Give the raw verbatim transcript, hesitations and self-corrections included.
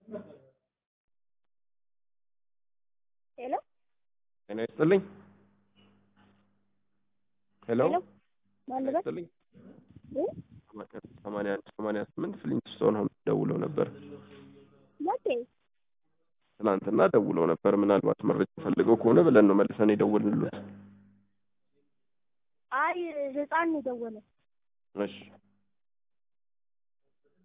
ሄሎ ጤና ይስጥልኝ። ሄሎ ሄሎ ጤና ማን ልበል? ይስጥልኝ። እ ሰማንያ አንድ ሰማንያ ስምንት ፍሊንትስቶን ሆም ደውለው ነበር። መቼ? ትናንትና ደውለው ነበር። ምናልባት መረጃ ፈልገው ከሆነ ብለን ነው መልሰን የደወልንልዎት። አይ ህፃን ነው የደወለው። እሺ